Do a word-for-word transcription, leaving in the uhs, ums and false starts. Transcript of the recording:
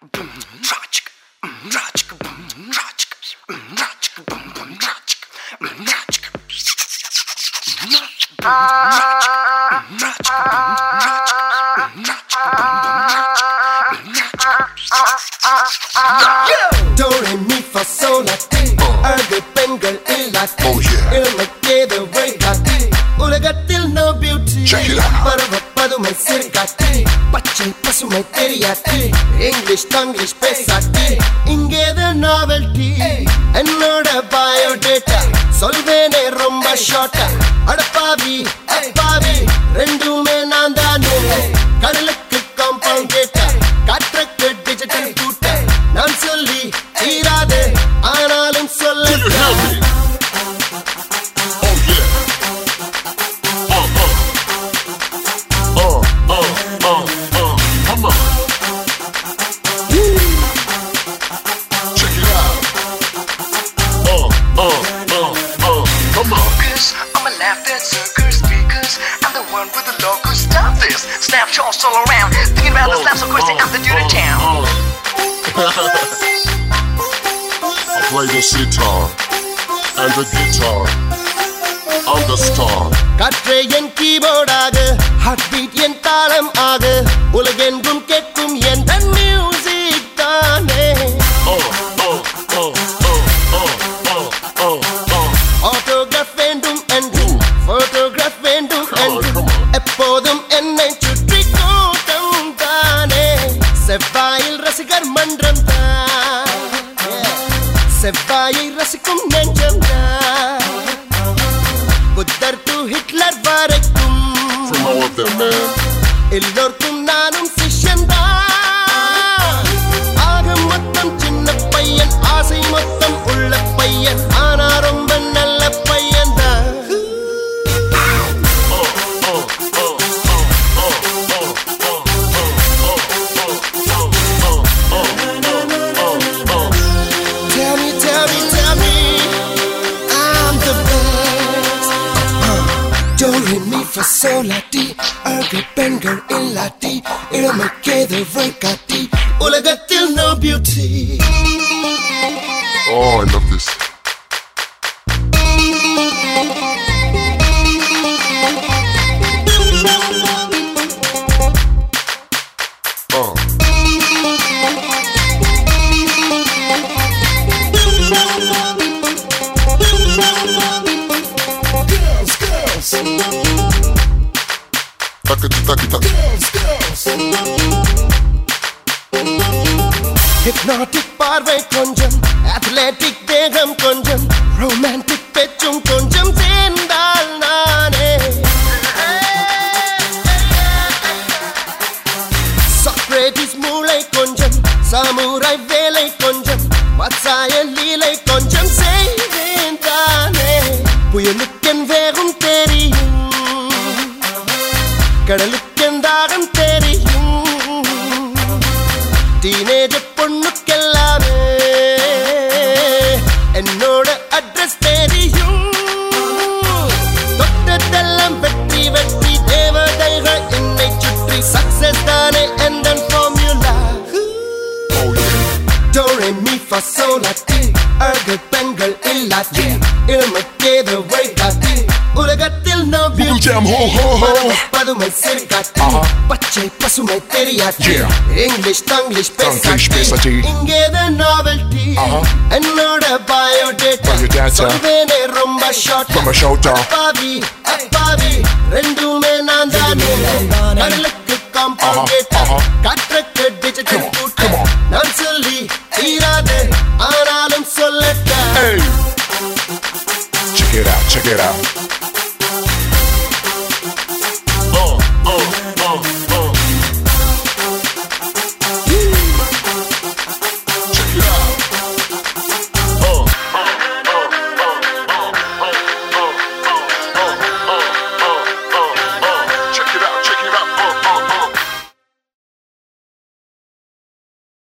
Do re mi fa sol la ti அழகு பெண்கள் இல்லாட்டி இளமைக்கேது வழிகாட்டி உலகத்தில் no beauty பருவப்பதுமை சிறுகாட்டி பச்சை பசுமை தெரியாட்டி இங்கிலீஷ் தங்கிலீஷ் பேசாட்டி இங்கேது நாவல்டி என்னோட பயோடேட்டா சொல்வேனே ரொம்ப ஷார்ட்டா அடப்பாவி அப்பாவி ரெண்டுமே நான் தானே கடலுக்கு காம்பவுண்ட் கேட்டா காற்றுக்கு டிஜிட்டல் கூட்ட நான் சொல்லி தீராது ஆனாலும் சொல்ல Snapshots all around, thinking about the snaps, of course, I'm the dude in town. I play the sitar and the guitar. I'm the star. காற்றே என் கீபோர்டாக ஹார்ட்பீட் என் தாளம் ஆக உலகெங்கும் கேட்கும் என் மியூசிக் தானே ஆட்டோகிராஃப் வேண்டும் என்று போட்டோகிராஃப் வேண்டும் என்று எப்போதும் என்னை சுற்றி கூட்டம் தானே செவ்வாயில் ரசிகர் மன்றம் தான் செவ்வாயை ரசிக்கும் நெஞ்சம் தான் புத்தர் டு ஹிட்லர் வரைக்கும் எல்லோருக்கும் நானும் சிஷ்யன் தான் ஆக மொத்தம் சின்ன பையன் ஆசை மொத்தம் உள்ள பையன் ஆனா ரொம்ப நல்ல பையன் தான் Tell me, tell me, tell me I'm the best. Do re mi fa sol la ti அழகு பெண்கள் இல்லாட்டி இளமைக்கேது வழிகாட்டி உலகத்தில் no beauty. Oh, I love this. Oh. Girls, girls. Taka taka taka. Girls, girls. Hypnotic பார்வை கொஞ்சம் athletic தேகம் கொஞ்சம் romantic பேச்சும் கொஞ்சம் சேர்ந்தால் நானே Socrates மூளை கொஞ்சம் சாமுராய் வேலை கொஞ்சம் வத்சாய லீலை கொஞ்சம் செய்வேன் தானே புயலுக்கென் வேகம் தெரியும் கடலுக்கென் தாகம் தெரியும் டீனேஜ் பொண்ணுக்கெல்லாமே என்னோட அட்ரஸ் தெரியும் தொட்டதெல்லாம் வெற்றி வெற்றி தேவதைகள் என்னை சுற்றி சக்சஸ் தானே எந்த formula Do re mi fa sol la ti அழகு பெண்கள் இல்லாட்டி இளமைக்கேது வழிகாட்டி உலகத்தில் no beauty பதுமை சிறுகாட்டி பச்சை பசுமை தெரியாட்டி இங்கிலீஷ் தங்கிலீஷ் பேசாட்டி இங்கேது நாவல்டி என்னோட பயோடேட்டா சொல்வேனே ரொம்ப ஷார்ட்டா அப்பாவி அப்பாவி ரெண்டுமே நான் தானே கடலுக்கு காம்பவுண்ட் கேட்டா காற்றுக்கு டிஜிட்டல் கூட்ட நான் சொல்லி தீராது ஆனாலும் சொல்லட்ட Check it out, check it out.